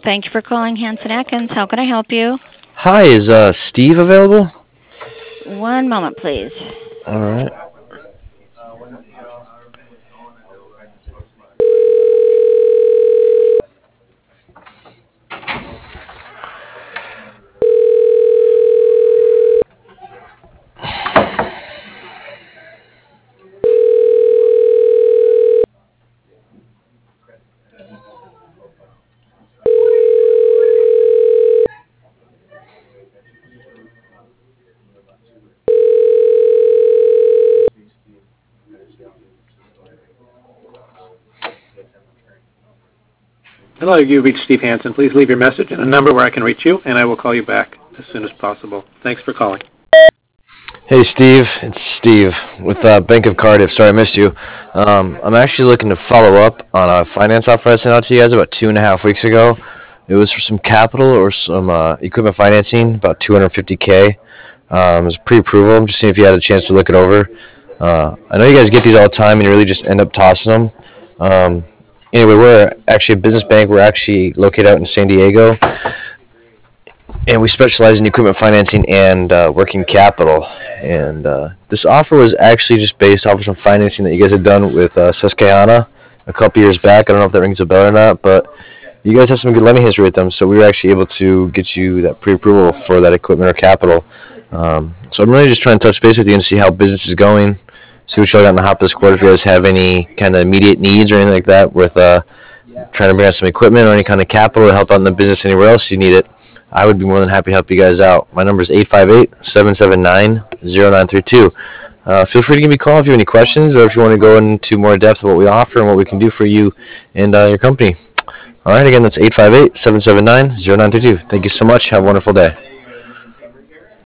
Thank you for calling Hanson Atkins. How can I help you? Hi, is Steve available? One moment, please. All right. Hello, you've reached Steve Hansen. Please leave your message and a number where I can reach you, and I will call you back as soon as possible. Thanks for calling. Hey, Steve. It's Steve with Bank of Cardiff. Sorry I missed you. I'm actually looking to follow up on a finance offer I sent out to you guys about 2.5 weeks ago. It was for some capital or some equipment financing, about 250K. It was pre-approval. I'm just seeing if you had a chance to look it over. I know you guys get these all the time, and you really just end up tossing them. Anyway, we're actually a business bank. We're actually located out in San Diego, and we specialize in equipment financing and working capital. And this offer was actually just based off of some financing that you guys had done with Susquehanna a couple years back. I don't know if that rings a bell or not, but you guys have some good lending history with them, so we were actually able to get you that pre-approval for that equipment or capital. So I'm really just trying to touch base with you and see how business is going, see what y'all got in the hop this quarter, if you guys have any kind of immediate needs or anything like that with trying to bring out some equipment or any kind of capital to help out in the business anywhere else you need it. I would be more than happy to help you guys out. My number is 858-779-0932. Feel free to give me a call if you have any questions or if you want to go into more depth of what we offer and what we can do for you and your company. All right, again, that's 858-779-0932. Thank you so much. Have a wonderful day.